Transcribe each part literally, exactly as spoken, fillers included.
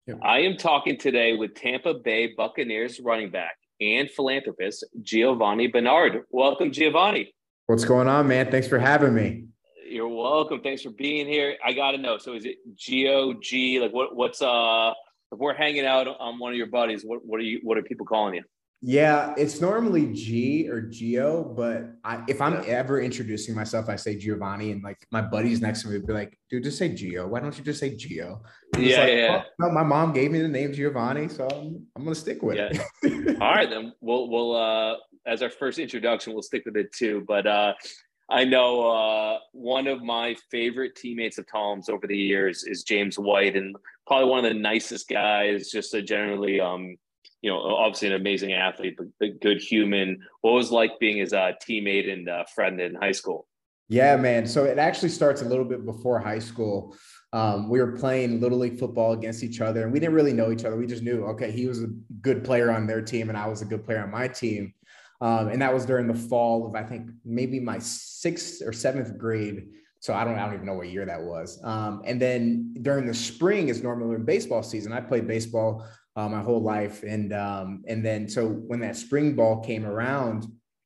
Yep. I am talking today with Tampa Bay Buccaneers running back and philanthropist Giovani Bernard. Welcome, Giovani. What's going on, man? Thanks for having me. You're welcome. Thanks for being here. I got to know. So is it G O G? Like what? What's uh? If we're hanging out on one of your buddies, what what are you? What are people calling you? Yeah, it's normally G or Geo, but I, if I'm Yeah. ever introducing myself, I say Giovanni, and like my buddies next to me would be like, "Dude, just say Geo. Why don't you just say Geo?" I'm just Yeah, like, yeah, "Well, no, my mom gave me the name Giovanni, so I'm, I'm gonna stick with yeah. it." All right, then we'll we'll uh as our first introduction, we'll stick with it too. But uh, I know uh one of my favorite teammates of Tom's over the years is James White, and probably one of the nicest guys. Just a generally um. You know, obviously an amazing athlete, but a good human. What was it like being his uh, teammate and uh, friend in high school? Yeah, man. So it actually starts a little bit before high school. Um, we were playing little league football against each other, and we didn't really know each other. We just knew, okay, he was a good player on their team, and I was a good player on my team. Um, and that was during the fall of, I think, maybe my sixth or seventh grade. So I don't, I don't even know what year that was. Um, and then during the spring is normally in baseball season. I played baseball uh, my whole life, and um, and then so when that spring ball came around.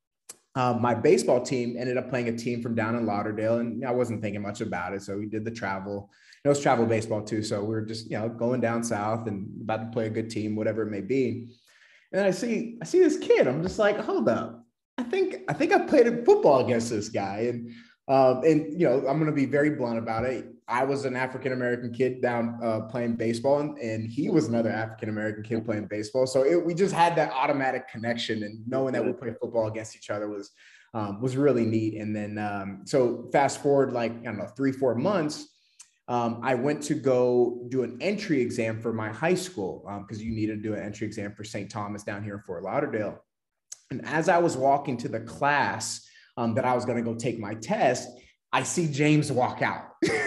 Um, my baseball team ended up playing a team from down in Lauderdale, and I wasn't thinking much about it. So we did the travel. It was travel baseball too. So we were just, you know, going down south and about to play a good team, whatever it may be. And then I see, I see this kid. I'm just like, hold up. I think, I think I played football against this guy. And, um, and you know, I'm going to be very blunt about it. I was an African-American kid down uh, playing baseball, and, and he was another African-American kid playing baseball. So it, we just had that automatic connection, and knowing that we played football against each other was, um, was really neat. And then, um, so fast forward, like, I don't know, three, four months, um, I went to go do an entry exam for my high school because um, you needed to do an entry exam for Saint Thomas down here in Fort Lauderdale. And as I was walking to the class um, that I was going to go take my test, I see James walk out.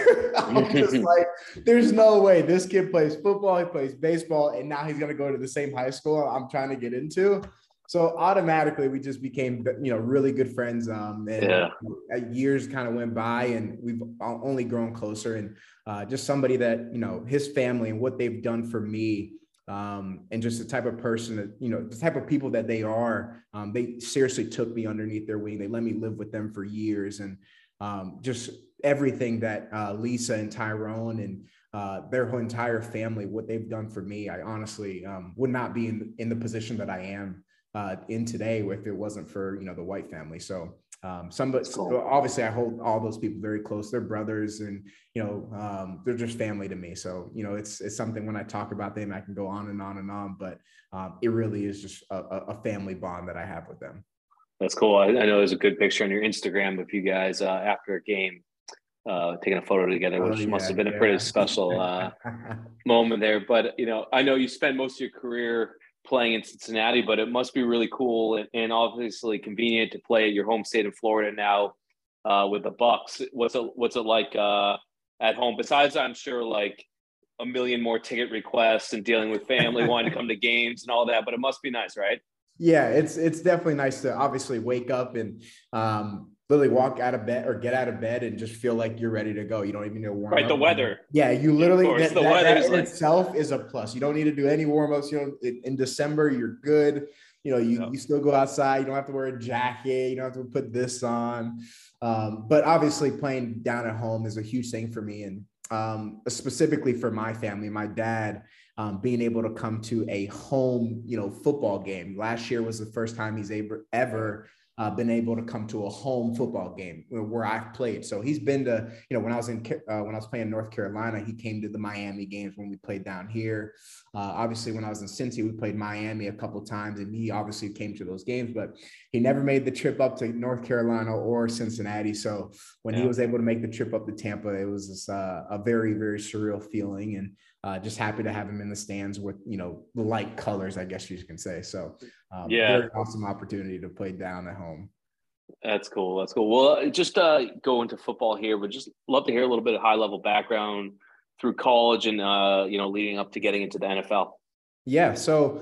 I'm just like, there's no way this kid plays football, he plays baseball, and now he's going to go to the same high school I'm trying to get into. So automatically we just became, you know, really good friends. Um, and Yeah. years kind of went by, and we've only grown closer. And uh, just somebody that, you know, his family and what they've done for me, um, and just the type of person that, you know, the type of people that they are. Um, they seriously took me underneath their wing. They let me live with them for years, and um, just everything that uh, Lisa and Tyrone and uh, their whole entire family, what they've done for me, I honestly um, would not be in, in the position that I am uh, in today if it wasn't for, you know, the White family. So um, somebody, Cool. obviously I hold all those people very close. They're brothers, and, you know, um, they're just family to me. So, you know, it's, it's something when I talk about them, I can go on and on and on, but um, it really is just a, a family bond that I have with them. That's cool. I, I know there's a good picture on your Instagram of you guys uh, after a game uh, taking a photo together, which Oh, yeah, must have been yeah. a pretty special uh, moment there. But, you know, I know you spent most of your career playing in Cincinnati, but it must be really cool and, and obviously convenient to play at your home state in Florida now uh, with the Bucks. What's it, what's it like uh, at home? Besides, I'm sure, like a million more ticket requests and dealing with family wanting to come to games and all that, but it must be nice, right? Yeah, it's it's definitely nice to obviously wake up and um, literally walk out of bed or get out of bed and just feel like you're ready to go. You don't even need to warm Right, up. the weather. Yeah, you Yeah, of literally course. that, The that, weather that is in like itself is a plus. You don't need to do any warm ups. You know, in, in December you're good. You know, you yeah. you still go outside. You don't have to wear a jacket. You don't have to put this on. Um, but obviously, playing down at home is a huge thing for me, and um, specifically for my family. My dad. Um, being able to come to a home, you know, football game. Last year was the first time he's able, ever uh, been able to come to a home football game where, where I've played. So he's been to, you know, when I was in, uh, when I was playing in North Carolina, he came to the Miami games when we played down here. Uh, obviously, when I was in Cincy, we played Miami a couple of times, and he obviously came to those games, but he never made the trip up to North Carolina or Cincinnati. So when Yeah. he was able to make the trip up to Tampa, it was just, uh, a very, very surreal feeling. And Uh, just happy to have him in the stands with, you know, the light colors, I guess you can say. So um, Yeah. very awesome opportunity to play down at home. That's cool. That's cool. Well, just uh, go into football here, but just love to hear a little bit of high level background through college and, uh, you know, leading up to getting into the N F L. Yeah. So,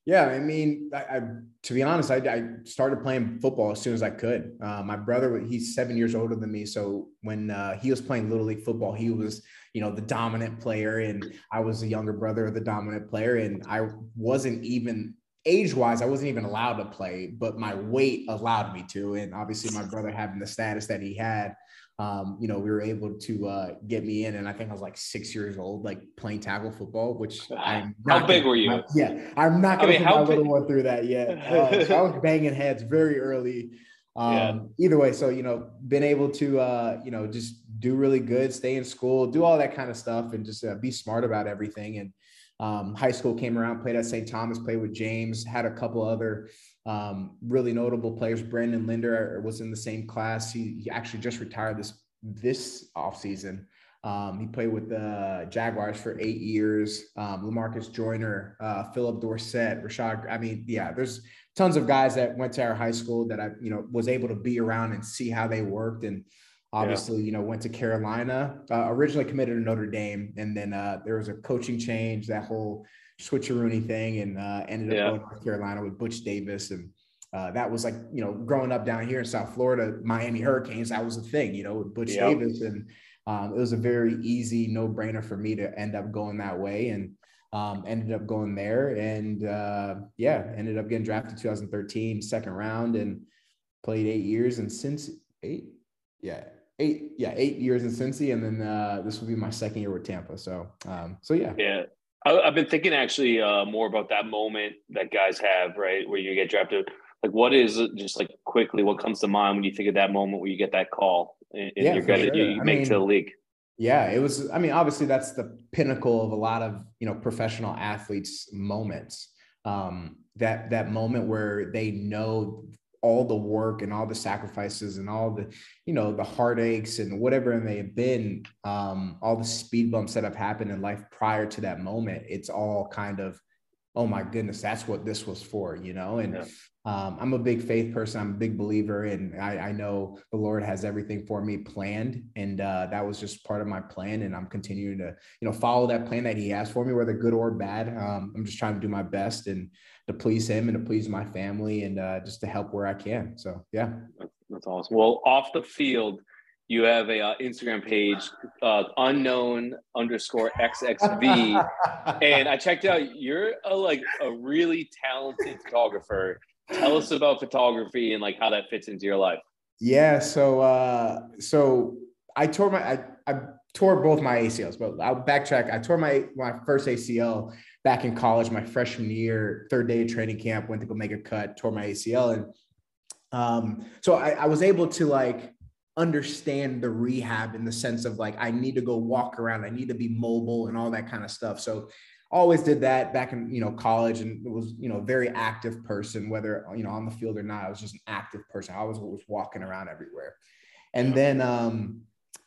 Yeah, I mean, I, I to be honest, I, I started playing football as soon as I could. Uh, my brother, he's seven years older than me, so when uh, he was playing little league football, he was, you know, the dominant player, and I was the younger brother of the dominant player, and I wasn't even age-wise, I wasn't even allowed to play, but my weight allowed me to, and obviously, my brother having the status that he had. Um, you know, we were able to uh, get me in, and I think I was like six years old, like playing tackle football, which I'm How not big gonna, were you? yeah, I'm not I gonna mean, put how my big? little one through that yet. Uh, so I was banging heads very early. Yeah. Um, either way, so you know, been able to uh, you know, just do really good, stay in school, do all that kind of stuff, and just uh, be smart about everything. And um, high school came around, played at Saint Thomas, played with James, had a couple other um, really notable players. Brandon Linder was in the same class. He, he actually just retired this this offseason. Um, he played with the Jaguars for eight years. Um, LaMarcus Joyner, uh, Philip Dorsett, Rashad. I mean, yeah, there's tons of guys that went to our high school that I, you know, was able to be around and see how they worked. And obviously, yeah. you know, went to Carolina, uh, originally committed to Notre Dame. And then uh, there was a coaching change, that whole switcheroony thing, and uh, ended up yeah. going to North Carolina with Butch Davis. And Uh, that was like, you know, growing up down here in South Florida, Miami Hurricanes, that was a thing, you know, with Butch yep. Davis. And um, it was a very easy no brainer for me to end up going that way, and um, ended up going there. And uh, yeah, ended up getting drafted two thousand thirteen, second round, and played eight years. And since eight, yeah, eight, yeah, eight years in Cincy. And then uh, this will be my second year with Tampa. So, um, so yeah. Yeah. I've been thinking actually uh, more about that moment that guys have, right, where you get drafted. Like, what is it, just like quickly, what comes to mind when you think of that moment where you get that call and, and yeah, you're gonna, sure. you, you I make mean, to the league? Yeah, it was, I mean, obviously that's the pinnacle of a lot of, you know, professional athletes' moments. Um, that, that moment where they know all the work and all the sacrifices and all the, you know, the heartaches and whatever it may have been, um, all the speed bumps that have happened in life prior to that moment. It's all kind of, oh my goodness, that's what this was for, you know? And yeah. um, I'm a big faith person. I'm a big believer. And I, I know the Lord has everything for me planned. And uh, that was just part of my plan. And I'm continuing to, you know, follow that plan that he has for me, whether good or bad. Um, I'm just trying to do my best and to please him and to please my family, and uh, just to help where I can. So, yeah. That's awesome. Well, off the field, you have a uh, Instagram page, uh, unknown underscore X X V. And I checked out, you're a, like a really talented photographer. Tell us about photography and like how that fits into your life. Yeah. So, uh, so I tore my, I, I tore both my A C Ls, but I'll backtrack. I tore my, my first A C L back in college, my freshman year, third day of training camp, went to go make a cut, tore my A C L. And um, so I, I was able to like, understand the rehab in the sense of like, I need to go walk around. I need to be mobile and all that kind of stuff. So always did that back in, you know, college, and it was, you know, very active person, whether, you know, on the field or not. I was just an active person. I was, was walking around everywhere. And then um,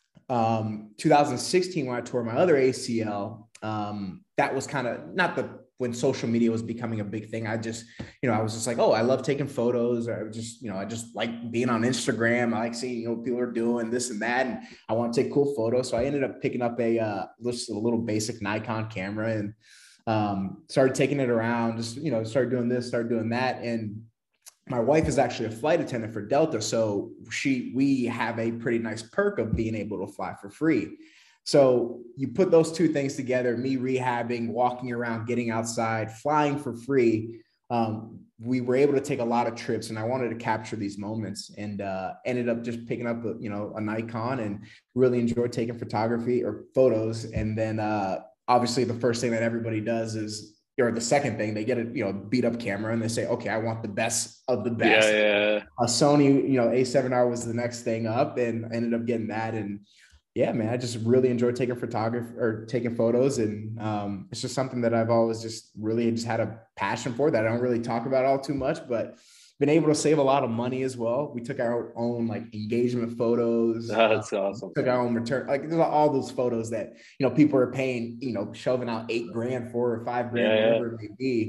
um, two thousand sixteen, when I tore my other A C L, um, that was kind of not the, when social media was becoming a big thing. I just, you know, I was just like, oh, I love taking photos. I just, you know, I just like being on Instagram. I like seeing, you know, what people are doing this and that. And I want to take cool photos. So I ended up picking up a, uh, just a little basic Nikon camera, and um, started taking it around, just, you know, started doing this, started doing that. And my wife is actually a flight attendant for Delta. So she, we have a pretty nice perk of being able to fly for free. So you put those two things together, me rehabbing, walking around, getting outside, flying for free. Um, we were able to take a lot of trips, and I wanted to capture these moments, and uh, ended up just picking up, a, you know, a Nikon, and really enjoyed taking photography or photos. And then uh, obviously the first thing that everybody does is, or the second thing, they get a, you know, beat up camera, and they say, okay, I want the best of the best. Yeah, yeah. A Sony, you know, A seven R was the next thing up, and ended up getting that. And yeah, man, I just really enjoy taking photography or taking photos. And um, it's just something that I've always just really just had a passion for, that I don't really talk about all too much, but been able to save a lot of money as well. We took our own like engagement photos. Oh, that's uh, awesome. Took our own return. Like there's all those photos that, you know, people are paying, you know, shoving out eight grand for, or five grand, yeah, whatever yeah. it may be.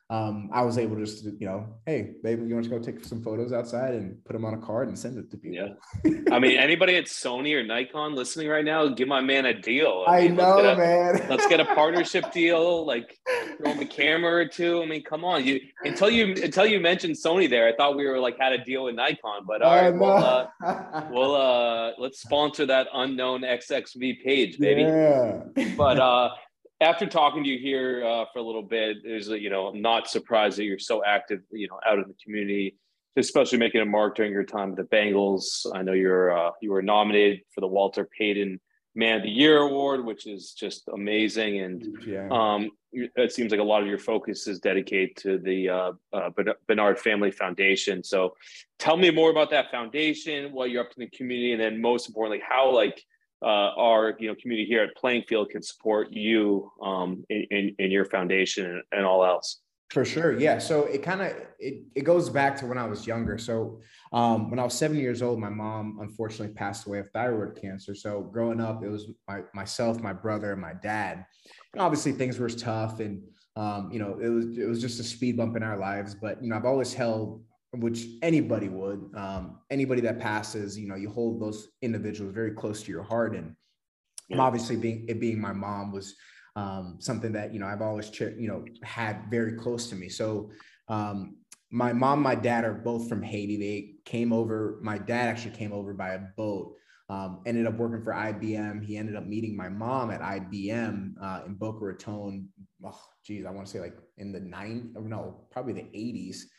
um, I was able to just, you know, hey, baby, you want to go take some photos outside and put them on a card and send it to people. Yeah. I mean, anybody at Sony or Nikon listening right now, give my man a deal. I, I mean, know, let's get a, man. let's get a partnership deal. Like, throw him a camera or two. I mean, come on. You until you until you mentioned Sony there, I thought we were like had a deal with Nikon. But all right, uh, well, uh, no. well, uh, let's sponsor that unknown X X V page, baby. Yeah. But uh, after talking to you here uh, for a little bit, is you know, I'm not surprised that you're so active, you know, out in the community, especially making a mark during your time with the Bengals. I know you're uh, you were nominated for the Walter Payton Man of the Year award, which is just amazing. And Yeah. um, it seems like a lot of your focus is dedicated to the uh, uh, Bernard Family Foundation. So tell me more about that foundation, what you're up to in the community, and then most importantly, how like uh, our you know community here at Playing Field can support you um, in, in, in your foundation and, and all else. For sure. Yeah. So it kind of, it, it goes back to when I was younger. So um, when I was seven years old, my mom unfortunately passed away of thyroid cancer. So growing up, it was my, myself, my brother, and my dad. And obviously things were tough, and um, you know, it was, it was just a speed bump in our lives. But, you know, I've always held, which anybody would, um, anybody that passes, you know, you hold those individuals very close to your heart. And yeah. obviously being, it being my mom was Um, something that, you know, I've always, you know, had very close to me. So um, my mom, my dad are both from Haiti. They came over, my dad actually came over by a boat, um, ended up working for I B M. He ended up meeting my mom at I B M uh, in Boca Raton. Oh, geez, I want to say like in the nine, no, probably the eighties,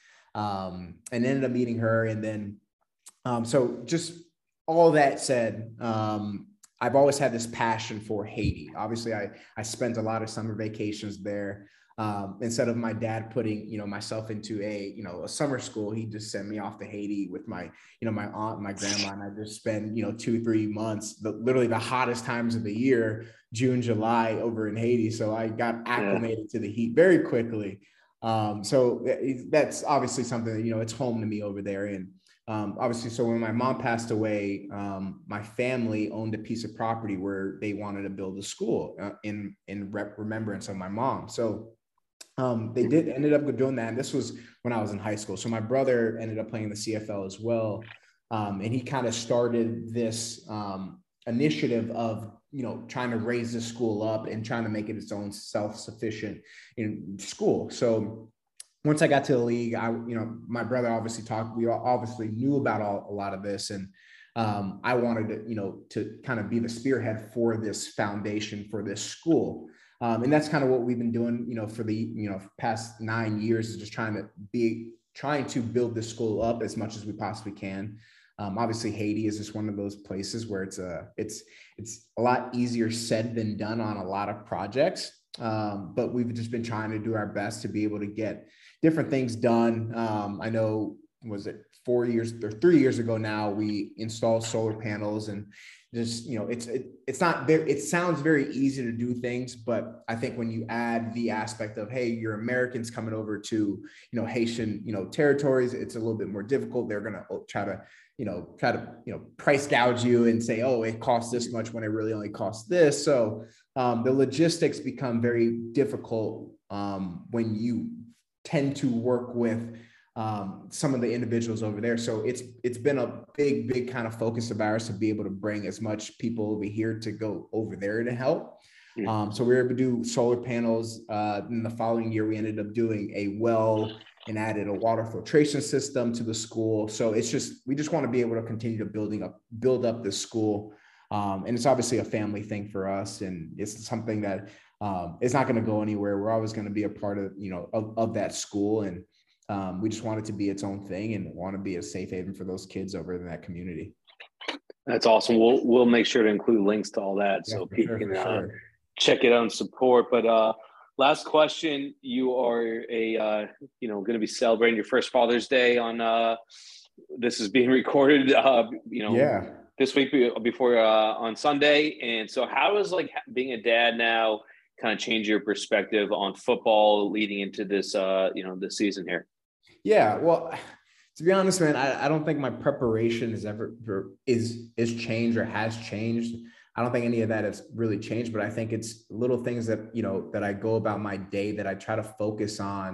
um, and ended up meeting her. And then, um, so just all that said, um, I've always had this passion for Haiti. Obviously, I, I spent a lot of summer vacations there. Um, instead of my dad putting, you know, myself into a, you know, a summer school, he just sent me off to Haiti with my, you know, my aunt, and my grandma, and I just spend, you know, two, three months, the, literally the hottest times of the year, June, July over in Haiti. So I got acclimated yeah. to the heat very quickly. Um, so that's obviously something that, you know, it's home to me over there. And Um, obviously, so when my mom passed away, um, my family owned a piece of property where they wanted to build a school uh, in in rep- remembrance of my mom. So um, they did ended up doing that. And this was when I was in high school. So my brother ended up playing the C F L as well, um, and he kind of started this um, initiative of you know trying to raise the school up and trying to make it its own self-sufficient in school. So once I got to the league, I, you know, my brother obviously talked, we obviously knew about all, a lot of this. And um, I wanted to, you know, to kind of be the spearhead for this foundation, for this school. Um, and that's kind of what we've been doing, you know, for the, you know, past nine years is just trying to be, trying to build this school up as much as we possibly can. Um, obviously Haiti is just one of those places where it's a, it's, it's a lot easier said than done on a lot of projects. Um, but we've just been trying to do our best to be able to get different things done. Um, I know, was it four years or three years ago now, we installed solar panels, and just, you know, it's, it, it's not very, it sounds very easy to do things, but I think when you add the aspect of, hey, you're Americans coming over to, you know, Haitian, you know, territories, it's a little bit more difficult. They're going to try to, you know, try to, you know, price gouge you and say, oh, it costs this much when it really only costs this. So um, the logistics become very difficult um, when you tend to work with um, some of the individuals over there. So it's it's been a big, big kind of focus of ours to be able to bring as much people over here to go over there to help. Um, so we were able to do solar panels. Uh, in the following year, we ended up doing a well and added a water filtration system to the school. So it's just, we just want to be able to continue to building up, build up this school. Um, and it's obviously a family thing for us. And it's something that um, it's not going to go anywhere. We're always going to be a part of, you know, of, of that school. And um, we just want it to be its own thing and want to be a safe haven for those kids over in that community. That's awesome. We'll, we'll make sure to include links to all that yeah, so people sure, can uh, sure. check it out and support. But uh, last question, you are a, uh, you know, going to be celebrating your first Father's Day on, uh, this is being recorded, uh, you know, yeah. this week before uh, on Sunday. And so how is like being a dad now kind of change your perspective on football leading into this, uh, you know, this season here? Yeah, well, to be honest, man, I, I don't think my preparation is ever is is changed or has changed. I don't think any of that has really changed, but I think it's little things that, you know, that I go about my day that I try to focus on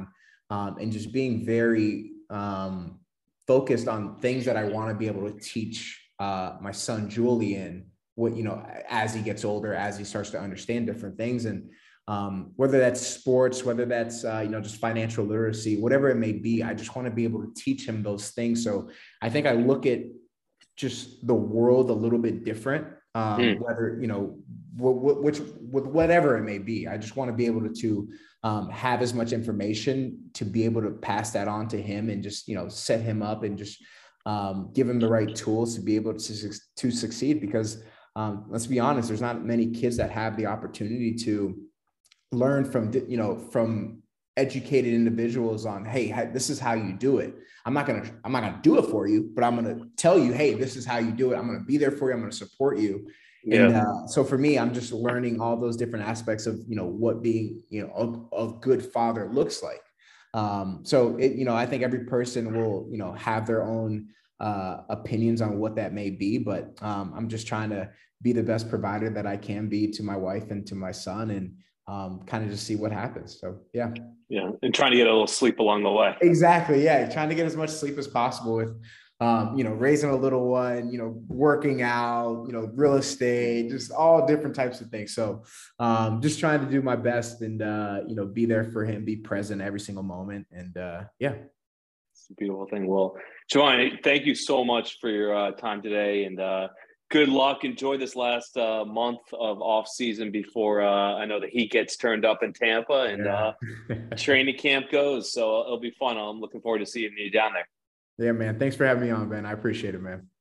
um, and just being very um, focused on things that I want to be able to teach uh, my son Julian, what, you know, as he gets older, as he starts to understand different things. And um, whether that's sports, whether that's, uh, you know, just financial literacy, whatever it may be, I just want to be able to teach him those things. So I think I look at just the world a little bit different, um, mm. whether, you know, w- w- which with whatever it may be. I just want to be able to, to um, have as much information to be able to pass that on to him and just, you know, set him up and just um, give him the right tools to be able to, to succeed. Because um, let's be honest, there's not many kids that have the opportunity to learn from, you know, from educated individuals on, hey, this is how you do it. I'm not going to, I'm not going to do it for you, but I'm going to tell you, hey, this is how you do it. I'm going to be there for you. I'm going to support you. Yeah. And uh, so for me, I'm just learning all those different aspects of, you know, what being, you know, a, a good father looks like. Um, so, it, you know, I think every person will, you know, have their own uh, opinions on what that may be, but um, I'm just trying to be the best provider that I can be to my wife and to my son, and um, kind of just see what happens. So, yeah. Yeah. And trying to get a little sleep along the way. Exactly. Yeah. Trying to get as much sleep as possible with, um, you know, raising a little one, you know, working out, you know, real estate, just all different types of things. So um, just trying to do my best and, uh, you know, be there for him, be present every single moment. And uh, yeah. It's a beautiful thing. Well, Giovanni, thank you so much for your uh, time today, and uh, good luck. Enjoy this last uh, month of off season before uh, I know the heat gets turned up in Tampa and yeah. uh, training camp goes. So it'll be fun. I'm looking forward to seeing you down there. Yeah, man. Thanks for having me on, man. I appreciate it, man.